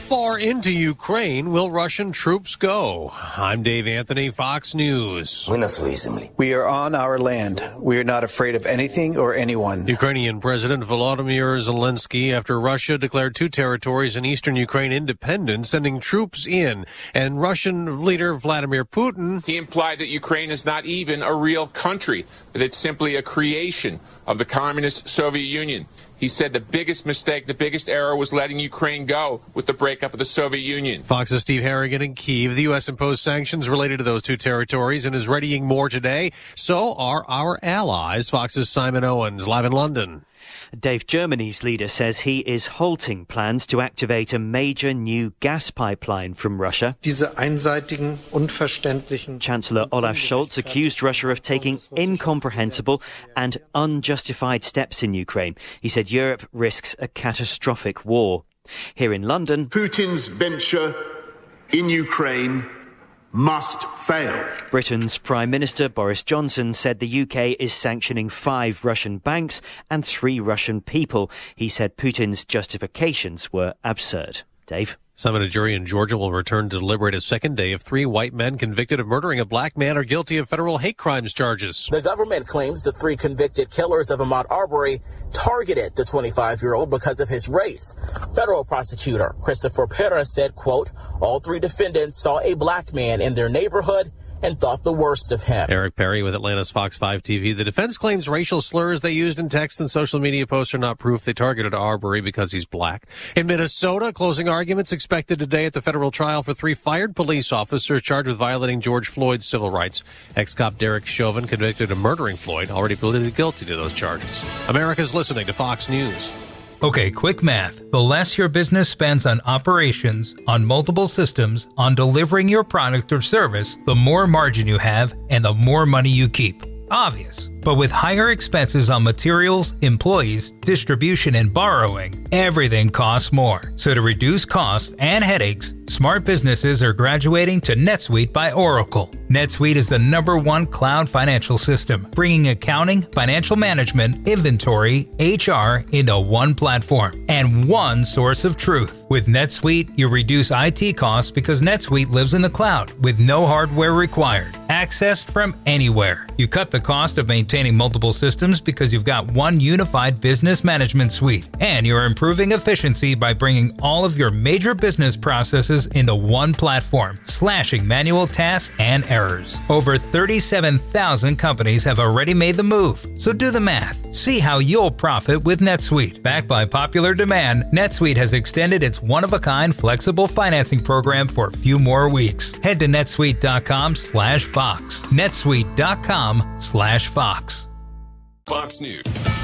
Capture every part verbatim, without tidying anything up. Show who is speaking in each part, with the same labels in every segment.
Speaker 1: far into Ukraine will Russian troops go? I'm Dave Anthony, Fox News.
Speaker 2: We are on our land. We are not afraid of anything or anyone.
Speaker 1: Ukrainian President Volodymyr Zelensky, after Russia declared two territories in eastern Ukraine independent, sending troops in. And Russian leader Vladimir Putin,
Speaker 3: he implied that Ukraine is not even a real country, that it's simply a creation of the communist Soviet Union. He said the biggest mistake, the biggest error was letting Ukraine go with the breakup of the Soviet Union.
Speaker 1: Fox's Steve Harrigan in Kyiv. The U S imposed sanctions related to those two territories and is readying more today. So are our allies. Fox's Simon Owens, live in London.
Speaker 4: Dave, Germany's leader says he is halting plans to activate a major new gas pipeline from Russia.
Speaker 5: Diese einseitigen, unverständlichen
Speaker 4: Chancellor Olaf Scholz accused Russia of taking incomprehensible and unjustified steps in Ukraine. He said Europe risks a catastrophic war. Here in London,
Speaker 6: Putin's venture in Ukraine must fail.
Speaker 4: Britain's Prime Minister Boris Johnson said the U K is sanctioning five Russian banks and three Russian people. He said Putin's justifications were absurd. Dave?
Speaker 1: Some a jury in Georgia will return to deliberate a second day if three white men convicted of murdering a black man are guilty of federal hate crimes charges.
Speaker 7: The government claims the three convicted killers of Ahmaud Arbery targeted the twenty-five-year-old because of his race. Federal prosecutor Christopher Perez said, quote, all three defendants saw a black man in their neighborhood and thought the worst of him.
Speaker 1: Eric Perry with Atlanta's Fox five T V. The defense claims racial slurs they used in text and social media posts are not proof they targeted Arbery because he's black. In Minnesota, closing arguments expected today at the federal trial for three fired police officers charged with violating George Floyd's civil rights. Ex-cop Derek Chauvin, convicted of murdering Floyd, already pleaded guilty to those charges. America's listening to Fox News.
Speaker 8: Okay, quick math. The less your business spends on operations, on multiple systems, on delivering your product or service, the more margin you have and the more money you keep. Obvious. But with higher expenses on materials, employees, distribution, and borrowing, everything costs more. So to reduce costs and headaches, smart businesses are graduating to NetSuite by Oracle. NetSuite is the number one cloud financial system, bringing accounting, financial management, inventory, H R into one platform and one source of truth. With NetSuite, you reduce I T costs because NetSuite lives in the cloud with no hardware required, accessed from anywhere. You cut the cost of maintaining multiple systems because you've got one unified business management suite, and you're improving efficiency by bringing all of your major business processes into one platform, slashing manual tasks and errors. Over thirty-seven thousand companies have already made the move, so do the math. See how you'll profit with NetSuite. Backed by popular demand, NetSuite has extended its one-of-a-kind flexible financing program for a few more weeks. Head to netsuite.com slash Fox. netsuite.com slash Fox.
Speaker 9: Fox News.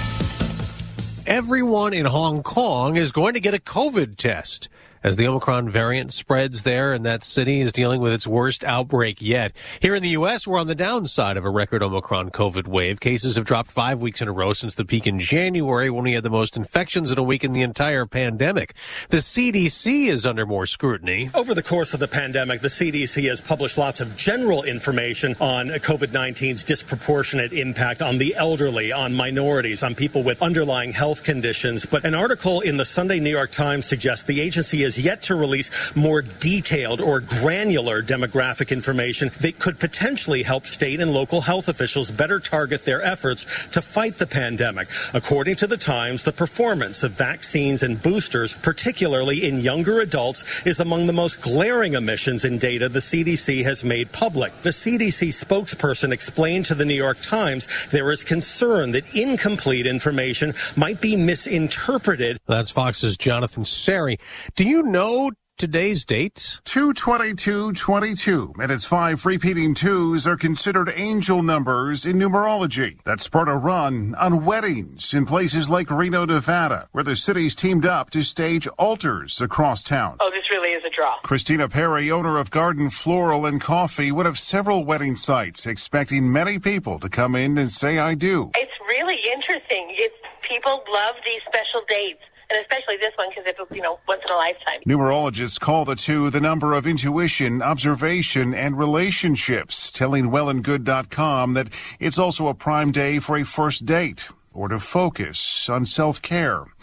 Speaker 1: Everyone in Hong Kong is going to get a COVID test as the Omicron variant spreads there, and that city is dealing with its worst outbreak yet. Here in the U S, we're on the downside of a record Omicron COVID wave. Cases have dropped five weeks in a row since the peak in January when we had the most infections in a week in the entire pandemic. The C D C is under more scrutiny.
Speaker 10: Over the course of the pandemic, the C D C has published lots of general information on COVID nineteen's disproportionate impact on the elderly, on minorities, on people with underlying health conditions. But an article in the Sunday New York Times suggests the agency is yet to release more detailed or granular demographic information that could potentially help state and local health officials better target their efforts to fight the pandemic. According to the Times, the performance of vaccines and boosters, particularly in younger adults, is among the most glaring omissions in data the C D C has made public. The C D C spokesperson explained to the New York Times there is concern that incomplete information might be misinterpreted.
Speaker 1: That's Fox's Jonathan Seri. Do you know today's date?
Speaker 11: two twenty-two twenty-two, and its five repeating twos are considered angel numbers in numerology. That spurred a run on weddings in places like Reno, Nevada, where the city's teamed up to stage altars across town.
Speaker 12: Oh, this really is a draw.
Speaker 11: Christina Perry, owner of Garden Floral and Coffee, one of several wedding sites, expecting many people to come in and say I do.
Speaker 12: It's really interesting. It's, people love these special dates. And especially this one because it's, you know, once in a lifetime.
Speaker 11: Numerologists call the two the number of intuition, observation, and relationships, telling well and good dot com that it's also a prime day for a first date or to focus on self-care.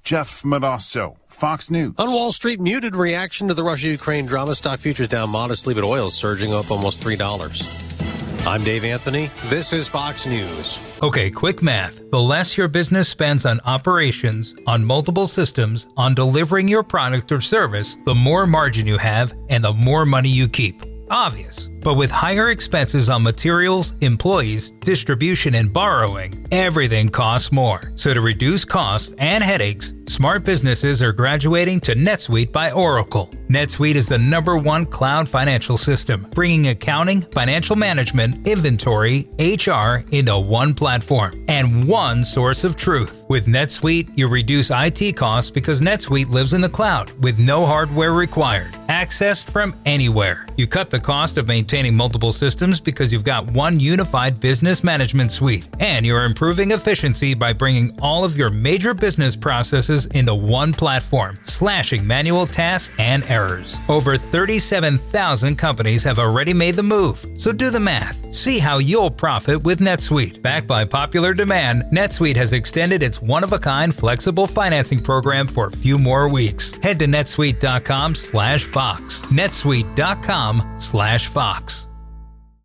Speaker 11: Jeff Manasso, Fox News.
Speaker 1: On Wall Street, muted reaction to the Russia-Ukraine drama. Stock futures down modestly, but oil's surging up almost three dollars. I'm Dave Anthony. This is Fox News.
Speaker 8: Okay, quick math. The less your business spends on operations, on multiple systems, on delivering your product or service, the more margin you have and the more money you keep. Obvious. But with higher expenses on materials, employees, distribution, and borrowing, everything costs more. So to reduce costs and headaches, smart businesses are graduating to NetSuite by Oracle. NetSuite is the number one cloud financial system, bringing accounting, financial management, inventory, H R into one platform and one source of truth. With NetSuite, you reduce I T costs because NetSuite lives in the cloud with no hardware required, accessed from anywhere. You cut the cost of maintaining multiple systems because you've got one unified business management suite, and you're improving efficiency by bringing all of your major business processes into one platform, slashing manual tasks and errors. Over thirty-seven thousand companies have already made the move, so do the math. See how you'll profit with NetSuite. Backed by popular demand, NetSuite has extended its one-of-a-kind flexible financing program for a few more weeks. Head to netsuite dot com slash Fox. netsuite dot com slash Fox.